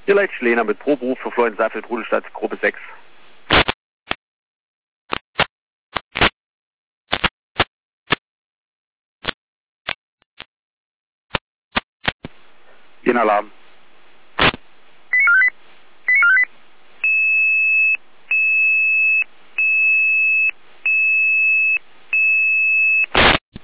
Ihr Leitsch Lena mit Proberuf für Florian Seifeld, Rudelstadt, Gruppe 6. Ihren Alarm.